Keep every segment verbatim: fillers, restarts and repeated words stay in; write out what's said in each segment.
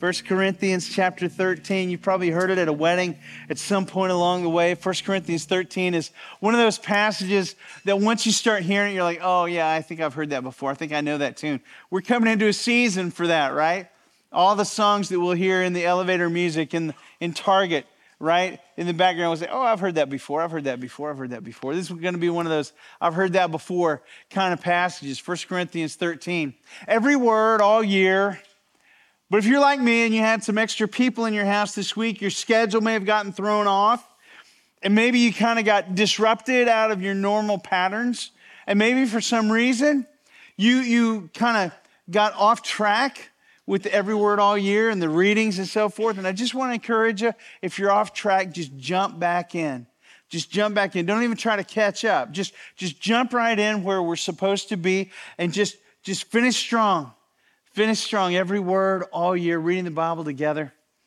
First Corinthians chapter thirteen. You've probably heard it at a wedding at some point along the way. First Corinthians thirteen is one of those passages that once you start hearing it, you're like, oh yeah, I think I've heard that before. I think I know that tune. We're coming into a season for that, right? All the songs that we'll hear in the elevator music, in, in Target, right? In the background, we'll say, oh, I've heard that before. I've heard that before. I've heard that before. This is going to be one of those I've heard that before kind of passages. First Corinthians thirteen. Every word all year. But if you're like me and you had some extra people in your house this week, your schedule may have gotten thrown off, and maybe you kind of got disrupted out of your normal patterns, and maybe for some reason you, you kind of got off track with every word all year and the readings and so forth. And I just want to encourage you, if you're off track, just jump back in. Just jump back in. Don't even try to catch up. Just, just jump right in where we're supposed to be and just, just finish strong. Finish strong every word all year, reading the Bible together.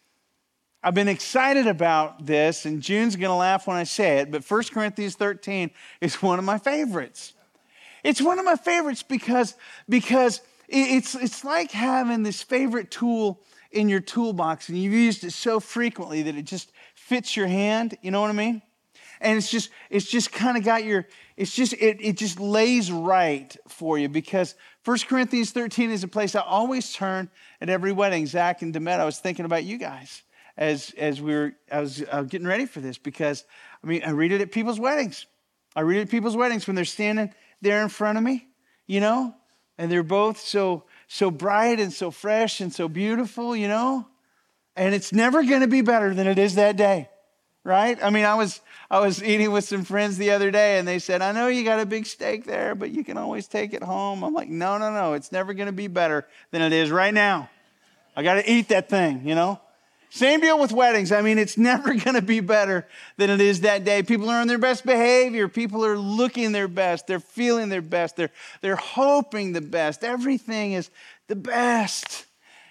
I've been excited about this, and June's going to laugh when I say it, but First Corinthians thirteen is one of my favorites. It's one of my favorites because, because it's, it's like having this favorite tool in your toolbox, and you've used it so frequently that it just fits your hand. You know what I mean? And it's just, it's just kind of got your, it's just, it, it just lays right for you, because First Corinthians thirteen is a place I always turn at every wedding. Zach and Demet, I was thinking about you guys as, as we were, I was uh, getting ready for this, because, I mean, I read it at people's weddings. I read it at people's weddings when they're standing there in front of me, you know, and they're both so, so bright and so fresh and so beautiful, you know, and it's never going to be better than it is that day. Right? I mean, I was I was eating with some friends the other day, and they said, I know you got a big steak there, but you can always take it home. I'm like, no, no, no. It's never going to be better than it is right now. I got to eat that thing, you know? Same deal with weddings. I mean, it's never going to be better than it is that day. People are on their best behavior. People are looking their best. They're feeling their best. They're, they're hoping the best. Everything is the best.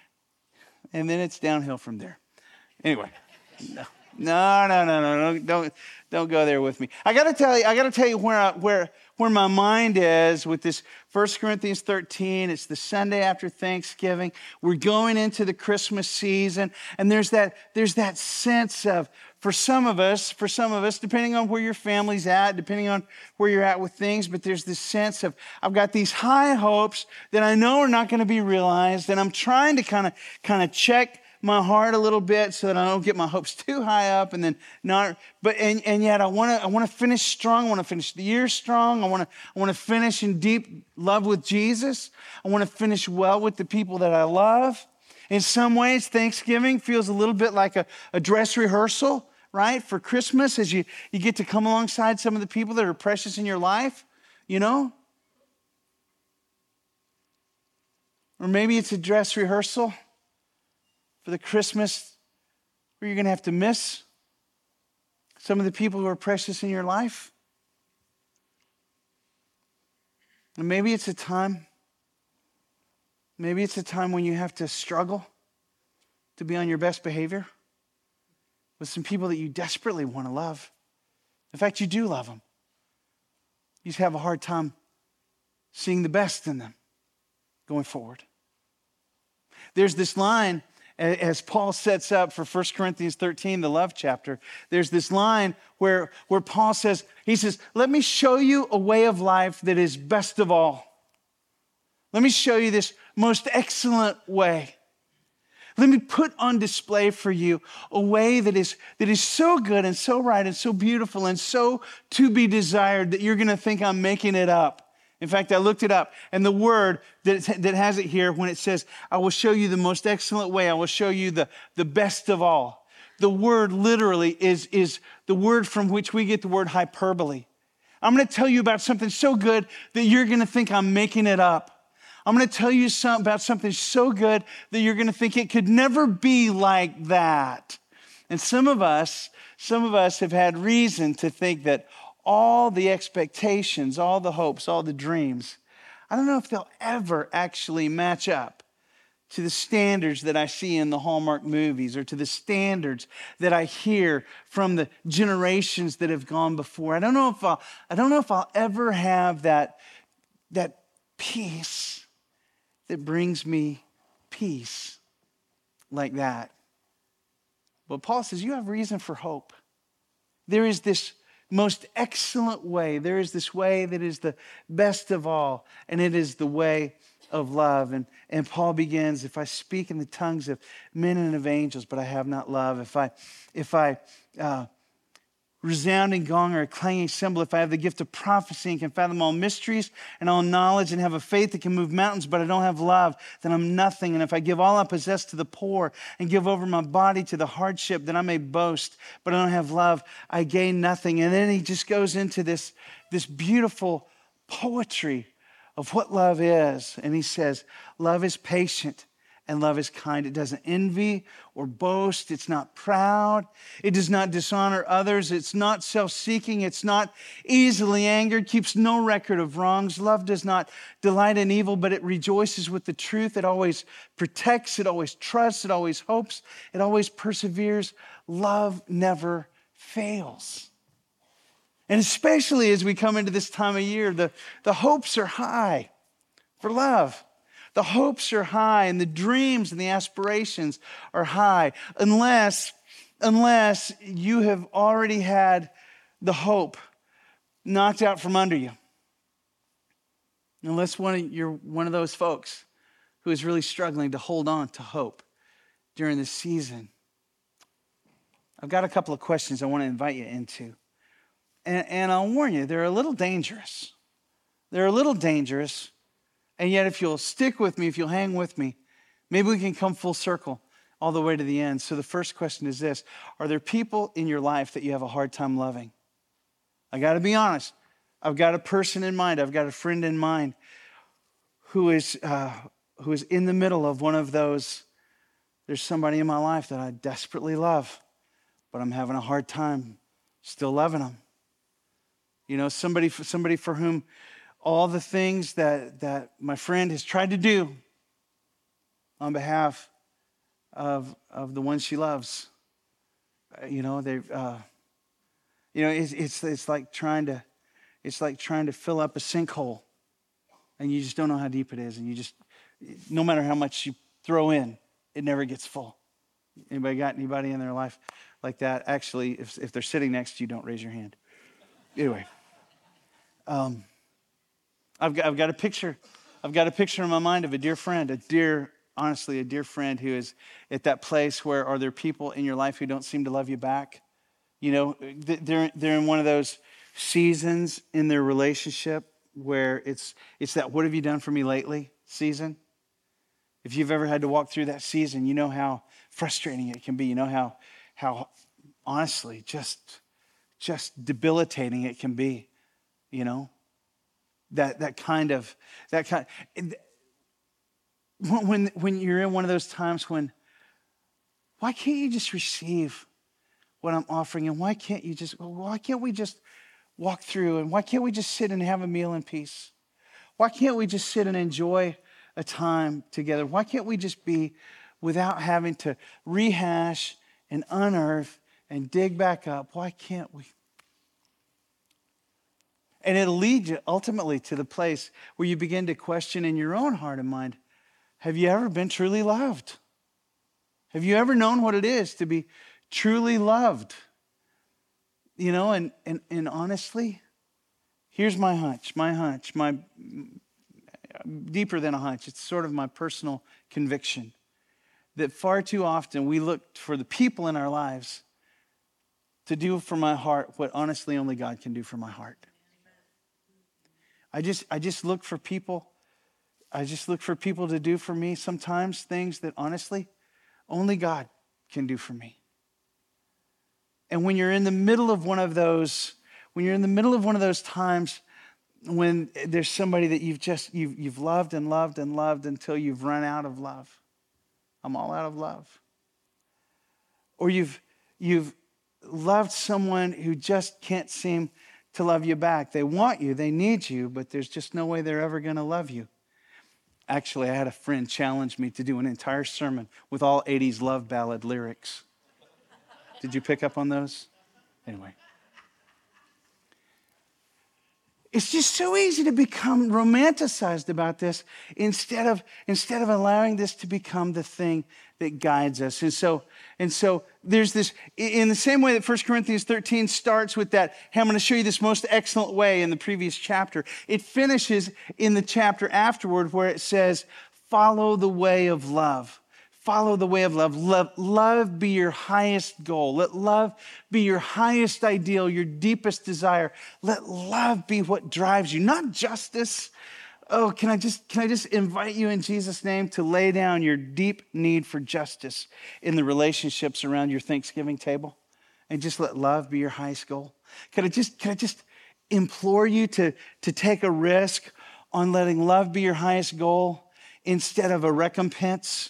And then it's downhill from there. Anyway, no. No, no, no, no, no, don't, don't go there with me. I got to tell you, I got to tell you where, I, where, where my mind is with this First Corinthians thirteen. It's the Sunday after Thanksgiving. We're going into the Christmas season, and there's that, there's that sense of, for some of us, for some of us, depending on where your family's at, depending on where you're at with things, but there's this sense of, I've got these high hopes that I know are not going to be realized, and I'm trying to kind of, kind of check my heart a little bit so that I don't get my hopes too high up, and then not, but, and, and yet I want to, I want to finish strong. I want to finish the year strong. I want to, I want to finish in deep love with Jesus. I want to finish well with the people that I love. In some ways, Thanksgiving feels a little bit like a, a dress rehearsal, right? For Christmas, as you, you get to come alongside some of the people that are precious in your life, you know? Or maybe it's a dress rehearsal for the Christmas where you're going to have to miss some of the people who are precious in your life. And maybe it's a time, maybe it's a time when you have to struggle to be on your best behavior with some people that you desperately want to love. In fact, you do love them. You just have a hard time seeing the best in them going forward. There's this line, as Paul sets up for First Corinthians thirteen, the love chapter, there's this line where, where Paul says, he says, let me show you a way of life that is best of all. Let me show you this most excellent way. Let me put on display for you a way that is, that is so good and so right and so beautiful and so to be desired that you're going to think I'm making it up. In fact, I looked it up, and the word that, that has it here when it says, I will show you the most excellent way, I will show you the, the best of all. The word literally is, is the word from which we get the word hyperbole. I'm going to tell you about something so good that you're going to think I'm making it up. I'm going to tell you some, about something so good that you're going to think it could never be like that. And some of us, some of us have had reason to think that all the expectations, all the hopes, all the dreams, I don't know if they'll ever actually match up to the standards that I see in the Hallmark movies or to the standards that I hear from the generations that have gone before. I don't know if I'll, I don't know if I'll ever have that, that peace that brings me peace. like that. But Paul says you have reason for hope. There is this most excellent way. There is this way that is the best of all, and it is the way of love. And, and Paul begins, if I speak in the tongues of men and of angels, but I have not love, if I, if I, uh, resounding gong or a clanging cymbal, if I have the gift of prophecy and can fathom all mysteries and all knowledge and have a faith that can move mountains, but I don't have love, then I'm nothing. And if I give all I possess to the poor and give over my body to the hardship, then I may boast, but I don't have love, I gain nothing. And then he just goes into this, this beautiful poetry of what love is. And he says, love is patient. And love is kind. It doesn't envy or boast. It's not proud. It does not dishonor others. It's not self-seeking. It's not easily angered. Keeps no record of wrongs. Love does not delight in evil, but it rejoices with the truth. It always protects. It always trusts. It always hopes. It always perseveres. Love never fails. And especially as we come into this time of year, the, the hopes are high for love. The hopes are high and the dreams and the aspirations are high unless, unless you have already had the hope knocked out from under you. Unless one of, you're one of those folks who is really struggling to hold on to hope during this season. I've got a couple of questions I want to invite you into. And, and I'll warn you, they're a little dangerous. They're a little dangerous. And yet, if you'll stick with me, if you'll hang with me, maybe we can come full circle all the way to the end. So the first question is this. Are there people in your life that you have a hard time loving? I got to be honest. I've got a person in mind. I've got a friend in mind who is, uh, who is in the middle of one of those. There's somebody in my life that I desperately love, but I'm having a hard time still loving them. You know, somebody, somebody for whom all the things that, that my friend has tried to do on behalf of, of the one she loves, you know, they, uh, you know, it's, it's it's like trying to, it's like trying to fill up a sinkhole, and you just don't know how deep it is, and you just, no matter how much you throw in, it never gets full. Anybody got anybody in their life like that? Actually, if if they're sitting next to you, don't raise your hand. Anyway. Um, I've got, I've got a picture. I've got a picture in my mind of a dear friend, a dear, honestly, a dear friend who is at that place where are there people in your life who don't seem to love you back? You know, they're they're in one of those seasons in their relationship where it's it's that what have you done for me lately season. If you've ever had to walk through that season, you know how frustrating it can be. You know how how honestly just just debilitating it can be. You know. That that kind of that kind when when you're in one of those times when why can't you just receive what I'm offering, and why can't you just why can't we just walk through, and why can't we just sit and have a meal in peace? Why can't we just sit and enjoy a time together? Why can't we just be without having to rehash and unearth and dig back up? Why can't we? And it'll lead you ultimately to the place where you begin to question in your own heart and mind, have you ever been truly loved? Have you ever known what it is to be truly loved? You know, and and, and honestly, here's my hunch, my hunch, my deeper than a hunch. It's sort of my personal conviction that far too often we look for the people in our lives to do for my heart what honestly only God can do for my heart. I just I just look for people, I just look for people to do for me sometimes things that honestly only God can do for me. And when you're in the middle of one of those, when you're in the middle of one of those times when there's somebody that you've just you've you've loved and loved and loved until you've run out of love. I'm all out of love. Or you've you've loved someone who just can't seem to love you back. They want you, they need you, but there's just no way they're ever going to love you. Actually, I had a friend challenge me to do an entire sermon with all eighties love ballad lyrics. Did you pick up on those? Anyway. It's just so easy to become romanticized about this instead of, instead of allowing this to become the thing that guides us. And so, and so there's this, in the same way that First Corinthians thirteen starts with that, hey, I'm going to show you this most excellent way in the previous chapter. It finishes in the chapter afterward where it says, follow the way of love. Follow the way of love. Let love be your highest goal. Let love be your highest ideal, your deepest desire. Let love be what drives you, not justice. Oh, can I just can I just invite you in Jesus' name to lay down your deep need for justice in the relationships around your Thanksgiving table, and just let love be your highest goal? Can I just can I just implore you to, to take a risk on letting love be your highest goal instead of a recompense?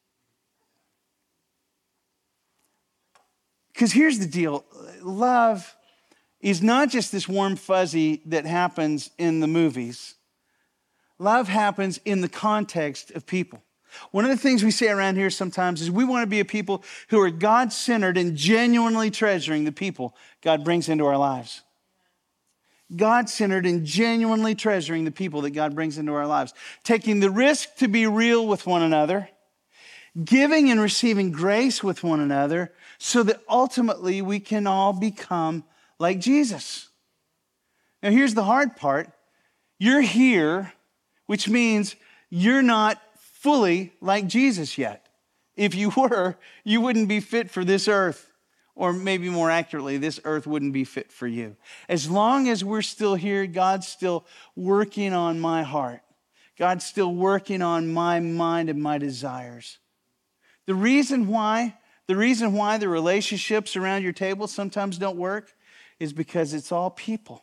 Because here's the deal. Love is not just this warm fuzzy that happens in the movies. Love happens in the context of people. One of the things we say around here sometimes is we want to be a people who are God-centered and genuinely treasuring the people God brings into our lives. God-centered and genuinely treasuring the people that God brings into our lives. Taking the risk to be real with one another, giving and receiving grace with one another, so that ultimately we can all become like Jesus. Now, here's the hard part. You're here, which means you're not fully like Jesus yet. If you were, you wouldn't be fit for this earth. Or maybe more accurately, this earth wouldn't be fit for you. As long as we're still here, God's still working on my heart. God's still working on my mind and my desires. The reason why The reason why the relationships around your table sometimes don't work is because it's all people.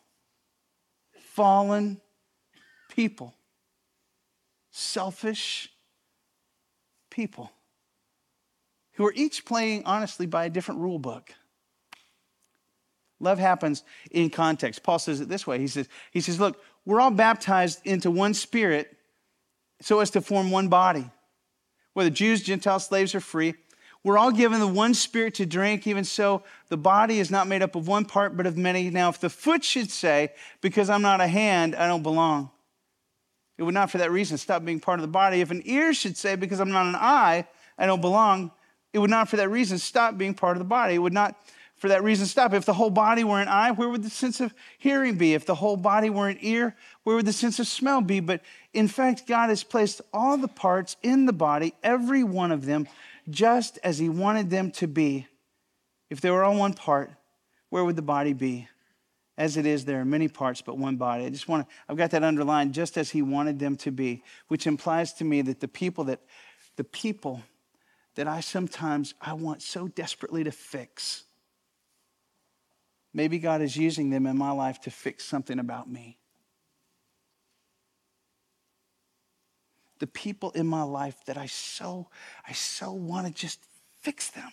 Fallen people. Selfish people. Who are each playing, honestly, by a different rule book. Love happens in context. Paul says it this way. He says, he says, look, we're all baptized into one spirit so as to form one body. Whether Jews, Gentiles, slaves, or free, we're all given the one spirit to drink. Even so, the body is not made up of one part, but of many. Now, if the foot should say, because I'm not a hand, I don't belong, it would not for that reason stop being part of the body. If an ear should say, because I'm not an eye, I don't belong, it would not for that reason stop being part of the body. It would not for that reason stop. If the whole body were an eye, where would the sense of hearing be? If the whole body were an ear, where would the sense of smell be? But in fact, God has placed all the parts in the body, every one of them, just as he wanted them to be. If they were all one part, where would the body be? As it is, there are many parts, but one body. I just want to, I've got that underlined, just as he wanted them to be, which implies to me that the people that, the people that I sometimes, I want so desperately to fix, maybe God is using them in my life to fix something about me. The people in my life that I so, I so want to just fix them.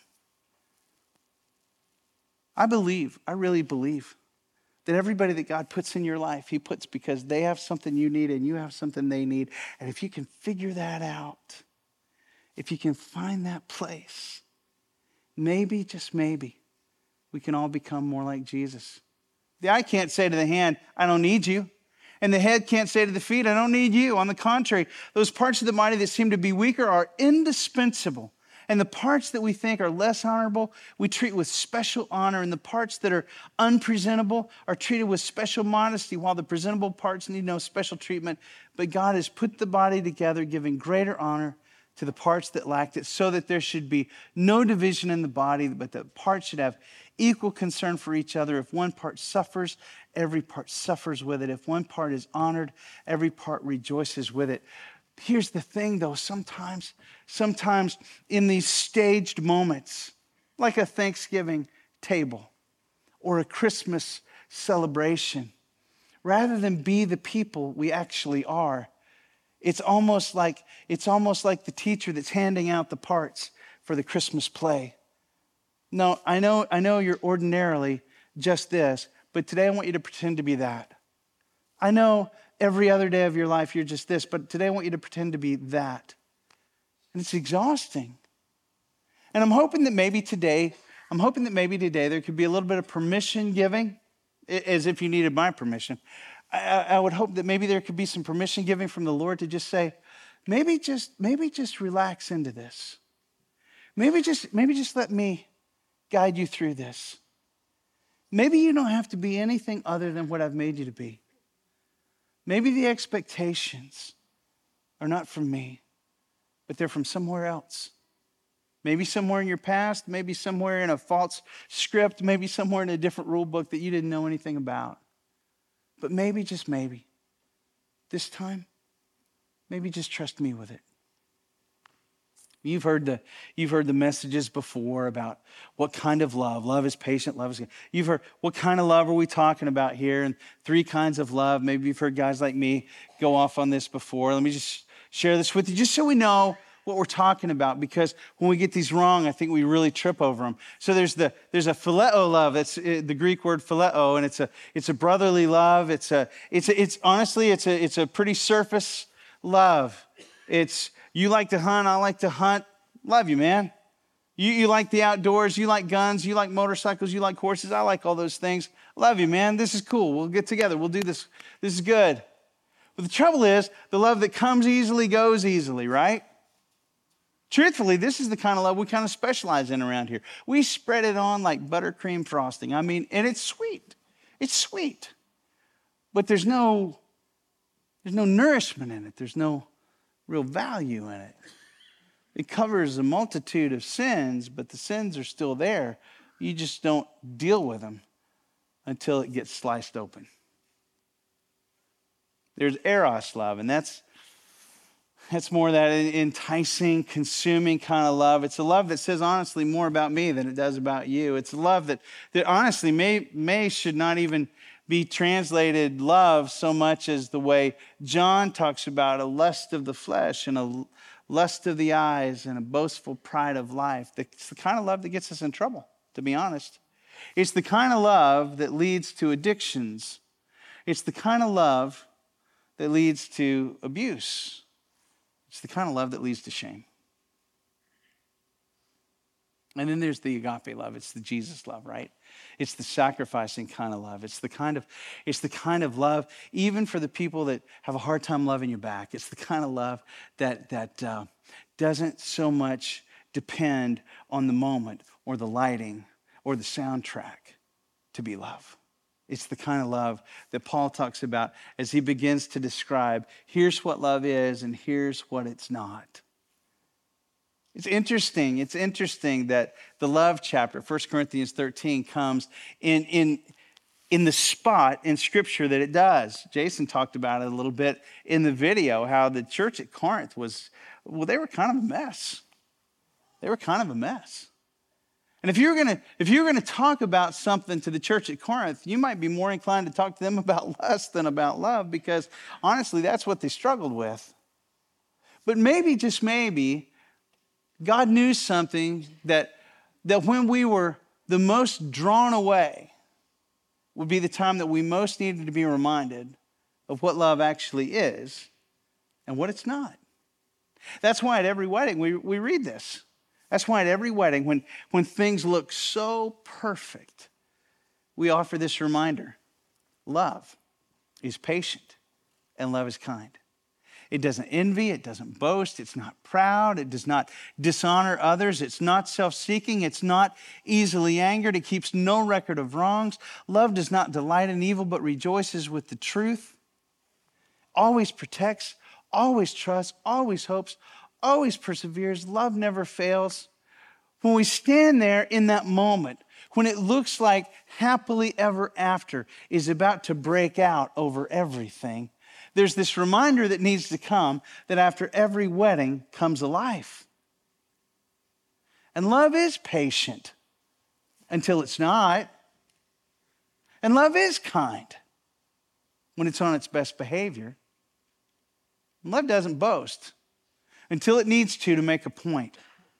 I believe, I really believe that everybody that God puts in your life, he puts because they have something you need and you have something they need. And if you can figure that out, if you can find that place, maybe, just maybe, we can all become more like Jesus. The eye can't say to the hand, I don't need you. And the head can't say to the feet, I don't need you. On the contrary, those parts of the body that seem to be weaker are indispensable. And the parts that we think are less honorable, we treat with special honor. And the parts that are unpresentable are treated with special modesty, while the presentable parts need no special treatment. But God has put the body together, giving greater honor to the parts that lacked it, so that there should be no division in the body, but the parts should have equal concern for each other. If one part suffers, every part suffers with it. If one part is honored, every part rejoices with it. Here's the thing, though. Sometimes, sometimes in these staged moments, like a Thanksgiving table or a Christmas celebration, rather than be the people we actually are, it's almost like it's almost like the teacher that's handing out the parts for the Christmas play. No, I know, I know you're ordinarily just this, but today I want you to pretend to be that. I know every other day of your life you're just this, but today I want you to pretend to be that. And it's exhausting. And I'm hoping that maybe today, I'm hoping that maybe today there could be a little bit of permission giving, as if you needed my permission. I, I would hope that maybe there could be some permission giving from the Lord to just say, maybe just, maybe just relax into this. Maybe just, maybe just let me guide you through this. Maybe you don't have to be anything other than what I've made you to be. Maybe the expectations are not from me, but they're from somewhere else. Maybe somewhere in your past, maybe somewhere in a false script, maybe somewhere in a different rule book that you didn't know anything about. But maybe, just maybe, this time, maybe just trust me with it. You've heard the you've heard the messages before about what kind of love. Love is patient, love is good. You've heard, what kind of love are we talking about here? And three kinds of love. Maybe you've heard guys like me go off on this before. Let me just share this with you, just so we know what we're talking about, because when we get these wrong, I think we really trip over them. So there's the there's a phileo love. That's the Greek word phileo, and it's a it's a brotherly love. It's a it's a, it's honestly it's a it's a pretty surface love. It's you like to hunt, I like to hunt. Love you, man. You, you like the outdoors, you like guns, you like motorcycles, you like horses. I like all those things. Love you, man. This is cool. We'll get together. We'll do this. This is good. But the trouble is, the love that comes easily goes easily, right? Truthfully, this is the kind of love we kind of specialize in around here. We spread it on like buttercream frosting. I mean, and it's sweet. It's sweet. But there's no, there's no nourishment in it. There's no real value in it. It covers a multitude of sins, but the sins are still there. You just don't deal with them until it gets sliced open. There's eros love, and that's that's more that enticing, consuming kind of love. It's a love that says honestly more about me than it does about you. It's a love that, that honestly may, may should not even be translated love so much as the way John talks about a lust of the flesh and a lust of the eyes and a boastful pride of life. It's the kind of love that gets us in trouble, to be honest. It's the kind of love that leads to addictions. It's the kind of love that leads to abuse. It's the kind of love that leads to shame. And then there's the agape love. It's the Jesus love, right? It's the sacrificing kind of love. It's the kind of, it's the kind of love, even for the people that have a hard time loving you back. It's the kind of love that, that uh, doesn't so much depend on the moment or the lighting or the soundtrack to be love. It's the kind of love that Paul talks about as he begins to describe, here's what love is and here's what it's not. It's interesting. It's interesting that the love chapter, First Corinthians thirteen, comes in, in, in the spot in Scripture that it does. Jason talked about it a little bit in the video, how the church at Corinth was, well, they were kind of a mess. They were kind of a mess. And if you're gonna, if you're gonna talk about something to the church at Corinth, you might be more inclined to talk to them about lust than about love, because honestly, that's what they struggled with. But maybe, just maybe, God knew something that, that when we were the most drawn away would be the time that we most needed to be reminded of what love actually is and what it's not. That's why at every wedding we, we read this. That's why at every wedding, when, when things look so perfect, we offer this reminder. Love is patient and love is kind. It doesn't envy, it doesn't boast, it's not proud, it does not dishonor others, it's not self-seeking, it's not easily angered, it keeps no record of wrongs. Love does not delight in evil, but rejoices with the truth. Always protects, always trusts, always hopes, always perseveres. Love never fails. When we stand there in that moment, when it looks like happily ever after is about to break out over everything, there's this reminder that needs to come that after every wedding comes a life. And love is patient until it's not. And love is kind when it's on its best behavior. And love doesn't boast until it needs to to make a point.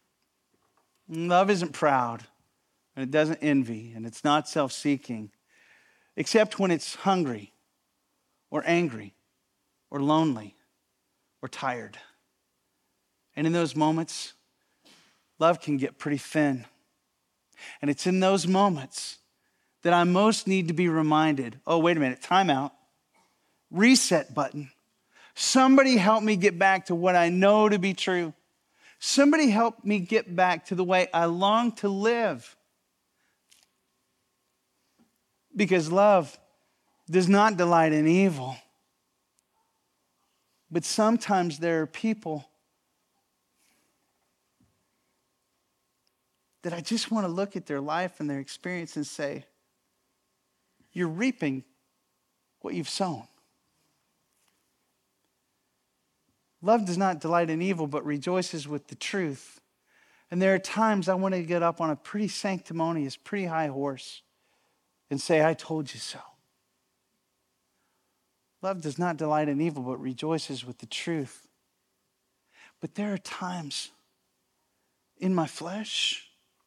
And love isn't proud, and it doesn't envy, and it's not self-seeking, except when it's hungry or angry or lonely, or tired. And in those moments, love can get pretty thin. And it's in those moments that I most need to be reminded, oh, wait a minute, time out. reset button. Somebody help me get back to what I know to be true. Somebody help me get back to the way I long to live. Because love does not delight in evil. But sometimes there are people that I just want to look at their life and their experience and say, you're reaping what you've sown. Love does not delight in evil, but rejoices with the truth. And there are times I want to get up on a pretty sanctimonious, pretty high horse and say, I told you so. Love does not delight in evil, but rejoices with the truth. But there are times in my flesh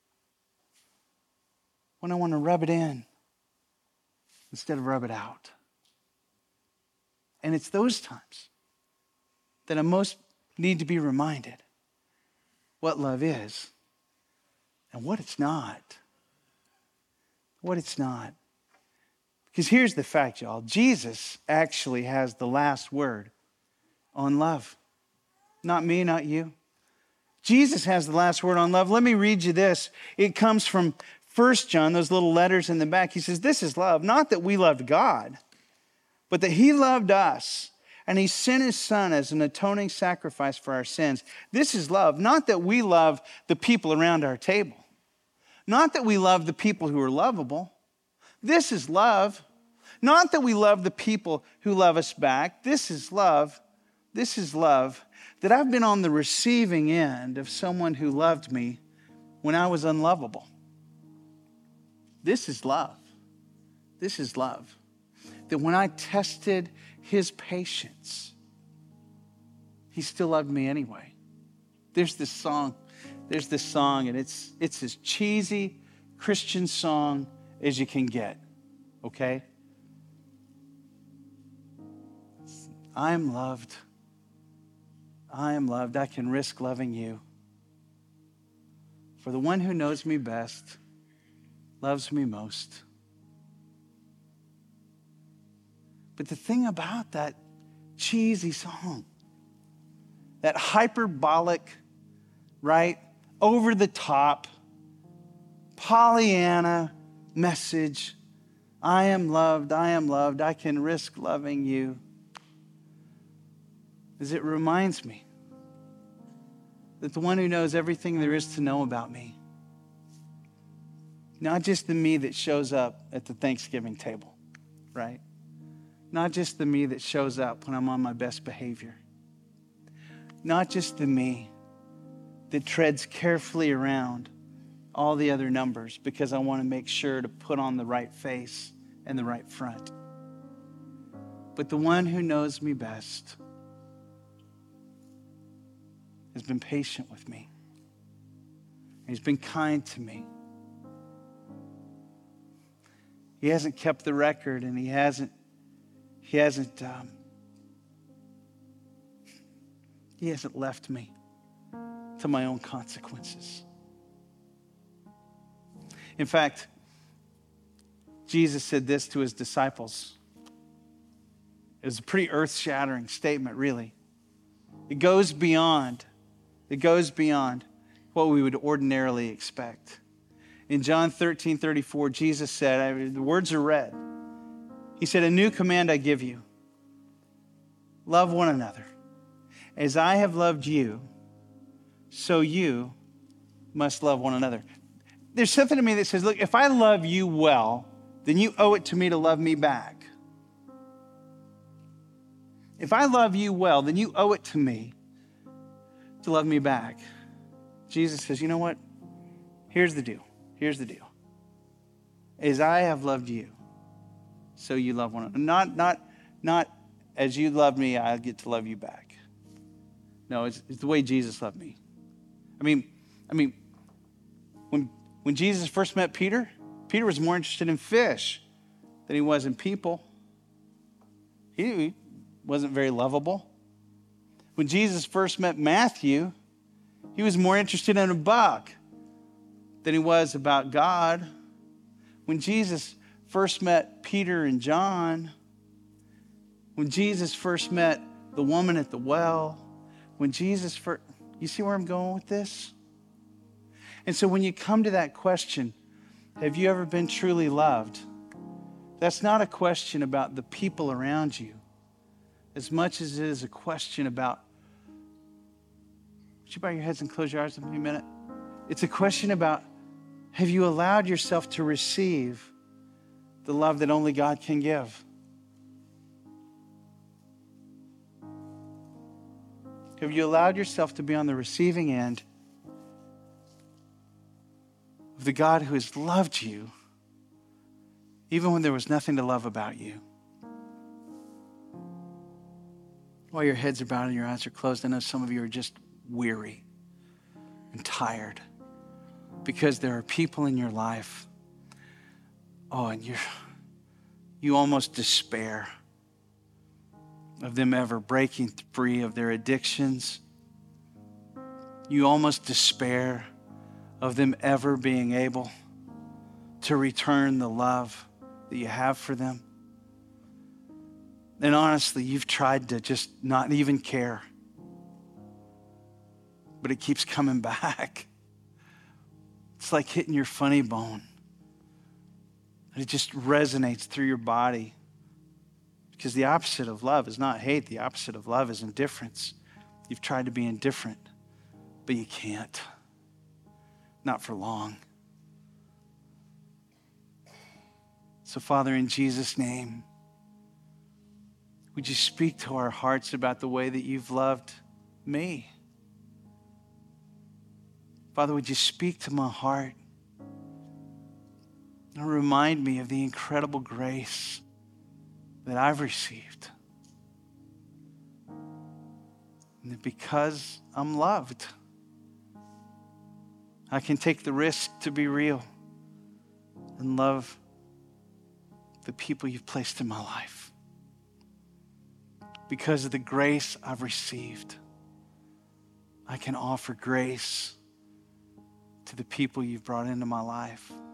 when I want to rub it in instead of rub it out. And it's those times that I most need to be reminded what love is and what it's not. What it's not. Because here's the fact, y'all. Jesus actually has the last word on love. Not me, not you. Jesus has the last word on love. Let me read you this. It comes from First John, those little letters in the back. He says, this is love. Not that we loved God, but that he loved us. And he sent his son as an atoning sacrifice for our sins. This is love. Not that we love the people around our table. Not that we love the people who are lovable. This is love. Not that we love the people who love us back. This is love. This is love. That I've been on the receiving end of someone who loved me when I was unlovable. This is love. This is love. That when I tested his patience, he still loved me anyway. There's this song. There's this song, and it's it's as cheesy Christian song as you can get. Okay? I am loved. I am loved. I can risk loving you. For the one who knows me best loves me most. But the thing about that cheesy song, that hyperbolic, right, over the top, Pollyanna message, I am loved, I am loved, I can risk loving you, is it reminds me that the one who knows everything there is to know about me, not just the me that shows up at the Thanksgiving table, right? Not just the me that shows up when I'm on my best behavior. Not just the me that treads carefully around all the other numbers because I want to make sure to put on the right face and the right front. But the one who knows me best has been patient with me. He's been kind to me. He hasn't kept the record, and he hasn't He hasn't, um, he hasn't left me to my own consequences. In fact, Jesus said this to his disciples. It was a pretty earth-shattering statement, really. It goes beyond, it goes beyond what we would ordinarily expect. In John thirteen thirty-four, Jesus said, I mean, the words are read. He said, a new command I give you. Love one another. As I have loved you, so you must love one another. There's something to me that says, look, if I love you well, then you owe it to me to love me back. If I love you well, then you owe it to me to love me back. Jesus says, you know what? Here's the deal. Here's the deal. As I have loved you, so you love one another. Not, not, not as you love me, I get to love you back. No, it's, it's the way Jesus loved me. I mean, I mean, when when Jesus first met Peter, Peter was more interested in fish than he was in people. He wasn't very lovable. When Jesus first met Matthew, he was more interested in a buck than he was about God. When Jesus first met Peter and John, When Jesus first met the woman at the well, when Jesus first, you see where I'm going with this? And so when you come to that question, have you ever been truly loved? That's not a question about the people around you as much as it is a question about, would you bow your heads and close your eyes with me a minute? It's a question about, have you allowed yourself to receive the love that only God can give? Have you allowed yourself to be on the receiving end of the God who has loved you even when there was nothing to love about you? While your heads are bowed and your eyes are closed, I know some of you are just weary and tired because there are people in your life, oh, and you're, you almost despair of them ever breaking free of their addictions. You almost despair of them ever being able to return the love that you have for them. And honestly, you've tried to just not even care, but it keeps coming back. It's like hitting your funny bone. It just resonates through your body. Because the opposite of love is not hate. The opposite of love is indifference. You've tried to be indifferent, but you can't. Not for long. So, Father, in Jesus' name, would you speak to our hearts about the way that you've loved me? Father, would you speak to my heart and remind me of the incredible grace that I've received. And that because I'm loved, I can take the risk to be real and love the people you've placed in my life. Because of the grace I've received, I can offer grace to the people you've brought into my life.